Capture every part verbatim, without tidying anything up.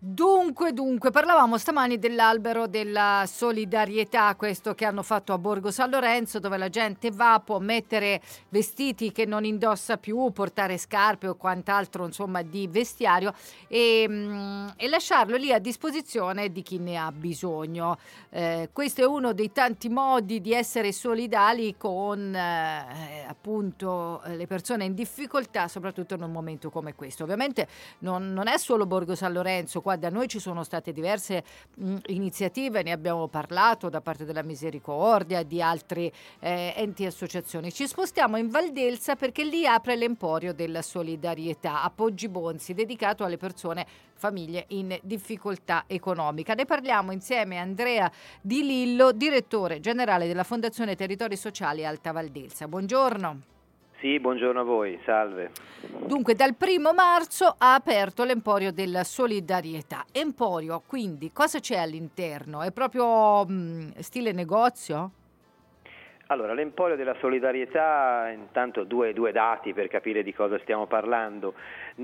Dunque, dunque, parlavamo stamani dell'albero della solidarietà, questo che hanno fatto a Borgo San Lorenzo, dove la gente va, può mettere vestiti che non indossa più, portare scarpe o quant'altro, insomma, di vestiario e, mm, e lasciarlo lì a disposizione di chi ne ha bisogno. Eh, questo è uno dei tanti modi di essere solidali con eh, appunto le persone in difficoltà, soprattutto in un momento come questo. Ovviamente non, non è solo Borgo San Lorenzo. Qua da noi ci sono state diverse mh, iniziative, ne abbiamo parlato da parte della Misericordia, di altri eh, enti e associazioni. Ci spostiamo in Valdelsa perché lì apre l'Emporio della Solidarietà a Poggi Bonzi, dedicato alle persone, famiglie in difficoltà economica. Ne parliamo insieme a Andrea Di Lillo, direttore generale della Fondazione Territori Sociali Alta Valdelsa. Buongiorno. Sì, buongiorno a voi, salve. Dunque, dal primo marzo ha aperto l'Emporio della Solidarietà. Emporio, quindi, cosa c'è all'interno? È proprio mh, stile negozio? Allora, l'Emporio della Solidarietà, intanto due, due dati per capire di cosa stiamo parlando,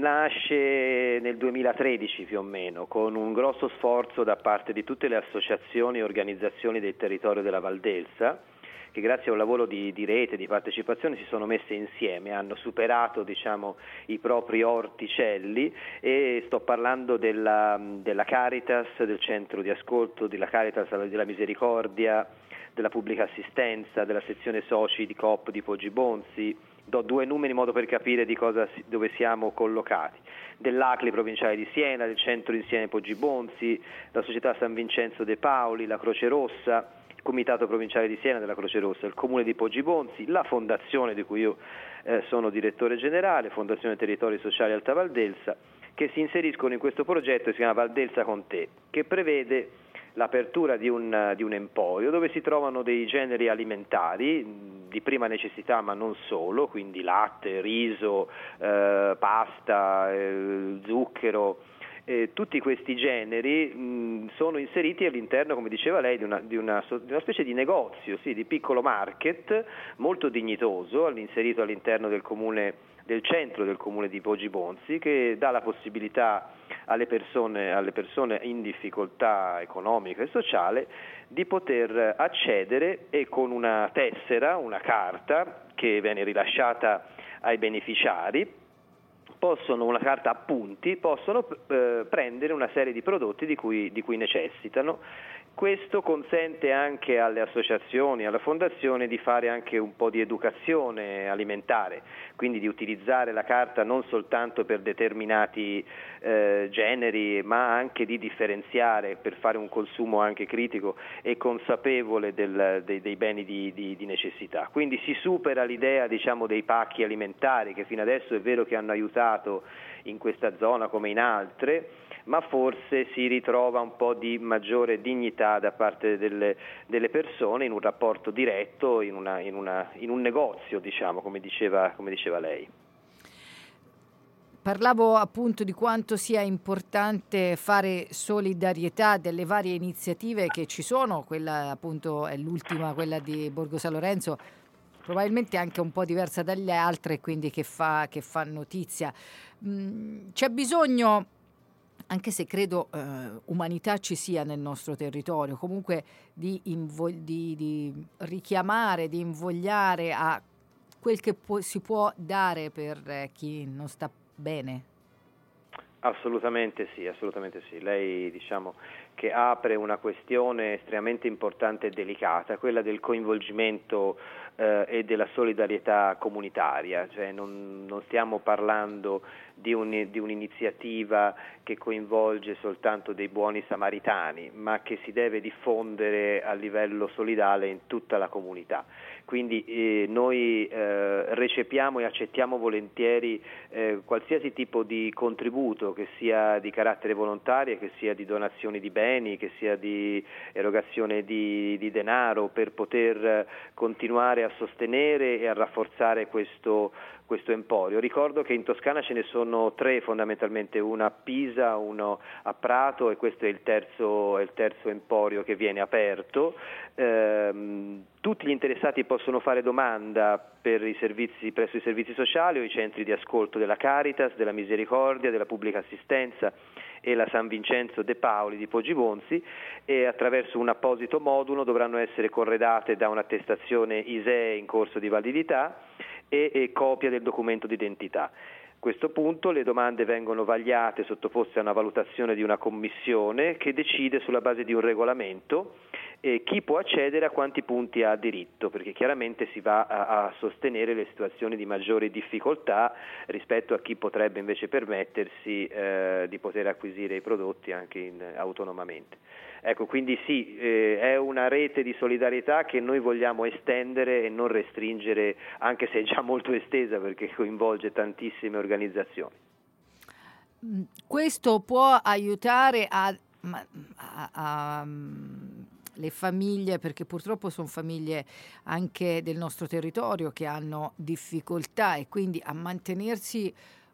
nasce nel duemilatredici più o meno, con un grosso sforzo da parte di tutte le associazioni e organizzazioni del territorio della Valdelsa, che grazie a un lavoro di, di rete, di partecipazione si sono messe insieme, hanno superato diciamo, i propri orticelli e sto parlando della, della Caritas, del centro di ascolto, della Caritas della Misericordia, della pubblica assistenza, della sezione soci di Coop di Poggi Bonzi. Do due numeri in modo per capire di cosa, dove siamo collocati, dell'A C L I provinciale di Siena, del centro insieme Poggi Bonzi, la società San Vincenzo De Paoli, la Croce Rossa, Comitato Provinciale di Siena della Croce Rossa, il Comune di Poggi Bonzi, la Fondazione di cui io eh, sono direttore generale, Fondazione Territori Sociali Alta Valdelsa, che si inseriscono in questo progetto che si chiama Valdelsa con te, che prevede l'apertura di un, di un emporio dove si trovano dei generi alimentari di prima necessità ma non solo, quindi latte, riso, eh, pasta, eh, zucchero. Eh, tutti questi generi mh, sono inseriti all'interno, come diceva lei, di una, di una, di una specie di negozio, sì, di piccolo market molto dignitoso, inserito all'interno del comune, del centro del comune di Poggi Bonzi, che dà la possibilità alle persone, alle persone in difficoltà economica e sociale di poter accedere e con una tessera, una carta che viene rilasciata ai beneficiari, possono, una carta appunti, possono eh, prendere una serie di prodotti di cui, di cui necessitano. Questo consente anche alle associazioni, alla fondazione di fare anche un po' di educazione alimentare, quindi di utilizzare la carta non soltanto per determinati eh, generi, ma anche di differenziare per fare un consumo anche critico e consapevole del, dei, dei beni di, di, di necessità. Quindi si supera l'idea, diciamo, dei pacchi alimentari che fino adesso è vero che hanno aiutato in questa zona come in altre, ma forse si ritrova un po' di maggiore dignità da parte delle, delle persone in un rapporto diretto, in, una, in, una, in un negozio, diciamo, come diceva, come diceva lei. Parlavo appunto di quanto sia importante fare solidarietà delle varie iniziative che ci sono, quella appunto è l'ultima, quella di Borgo San Lorenzo, probabilmente anche un po' diversa dalle altre, quindi che fa, che fa notizia. Mm, c'è bisogno, anche se credo eh, umanità ci sia nel nostro territorio, comunque di, invol- di, di richiamare, di invogliare a quel che può, si può dare per eh, chi non sta bene. Assolutamente sì, assolutamente sì. Lei diciamo che apre una questione estremamente importante e delicata, quella del coinvolgimento eh, e della solidarietà comunitaria, cioè non, non stiamo parlando di, un, di un'iniziativa che coinvolge soltanto dei buoni samaritani, ma che si deve diffondere a livello solidale in tutta la comunità. Quindi eh, noi eh, recepiamo e accettiamo volentieri eh, qualsiasi tipo di contributo, che sia di carattere volontario, che sia di donazioni di beni, che sia di erogazione di, di denaro, per poter continuare a sostenere e a rafforzare questo, questo emporio. Ricordo che in Toscana ce ne sono tre fondamentalmente, uno a Pisa, uno a Prato e questo è il terzo, è il terzo emporio che viene aperto. Ehm, tutti gli interessati possono fare domanda per i servizi, presso i servizi sociali o i centri di ascolto della Caritas, della Misericordia, della pubblica assistenza e la San Vincenzo De Paoli di Poggibonsi, e attraverso un apposito modulo dovranno essere corredate da un'attestazione I S E E in corso di validità e, e copia del documento d'identità. A questo punto le domande vengono vagliate, sottoposte a una valutazione di una commissione che decide sulla base di un regolamento eh, chi può accedere a quanti punti ha diritto, perché chiaramente si va a, a sostenere le situazioni di maggiore difficoltà rispetto a chi potrebbe invece permettersi eh, di poter acquisire i prodotti anche in, autonomamente. Ecco, quindi sì, eh, è una rete di solidarietà che noi vogliamo estendere e non restringere, anche se è già molto estesa perché coinvolge tantissime organizzazioni. Questo può aiutare a, a, a, a le famiglie, perché purtroppo sono famiglie anche del nostro territorio che hanno difficoltà, e quindi a mantenersi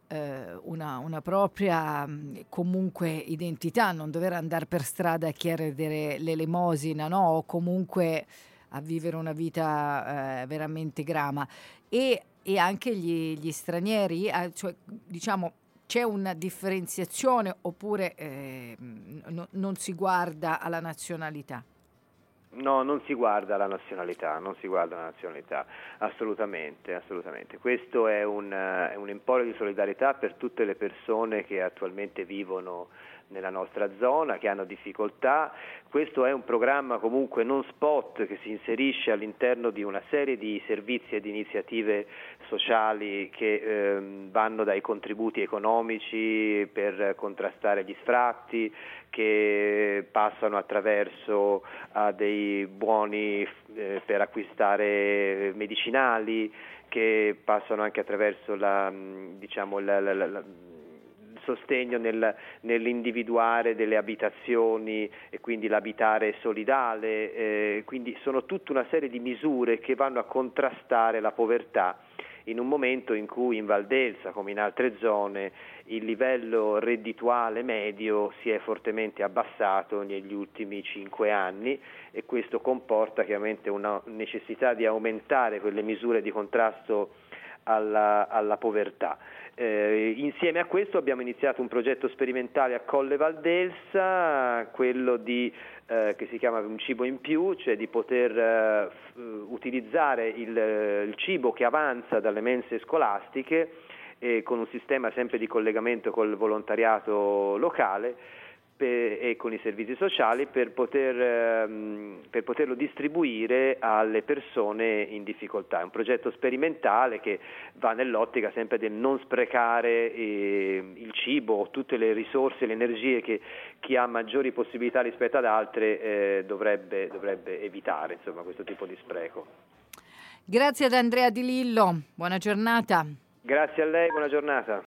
Una, una propria comunque identità, non dover andare per strada a chiedere l'elemosina, no? O comunque a vivere una vita eh, veramente grama, e, e anche gli, gli stranieri, eh, cioè, diciamo, c'è una differenziazione oppure eh, no, non si guarda alla nazionalità? No, non si guarda la nazionalità, non si guarda la nazionalità, assolutamente, assolutamente. Questo è un, è un emporio di solidarietà per tutte le persone che attualmente vivono nella nostra zona, che hanno difficoltà. Questo è un programma comunque non spot che si inserisce all'interno di una serie di servizi e di iniziative sociali che ehm, vanno dai contributi economici per contrastare gli sfratti, che passano attraverso a dei buoni eh, per acquistare medicinali, che passano anche attraverso la, diciamo, la, la, la, la sostegno nel, nell'individuare delle abitazioni e quindi l'abitare solidale, eh, quindi sono tutta una serie di misure che vanno a contrastare la povertà in un momento in cui in Val d'Elsa, come in altre zone, il livello reddituale medio si è fortemente abbassato negli ultimi cinque anni, e questo comporta chiaramente una necessità di aumentare quelle misure di contrasto alla, alla povertà. Eh, insieme a questo abbiamo iniziato un progetto sperimentale a Colle Val d'Elsa, quello di, eh, che si chiama Un cibo in più, cioè di poter eh, f- utilizzare il, il cibo che avanza dalle mense scolastiche, eh, con un sistema sempre di collegamento col volontariato locale e con i servizi sociali, per poter ehm, per poterlo distribuire alle persone in difficoltà. È un progetto sperimentale che va nell'ottica sempre del non sprecare eh, il cibo, tutte le risorse, le energie che chi ha maggiori possibilità rispetto ad altre eh, dovrebbe, dovrebbe evitare, insomma, questo tipo di spreco. Grazie ad Andrea Di Lillo, buona giornata. Grazie a lei, buona giornata.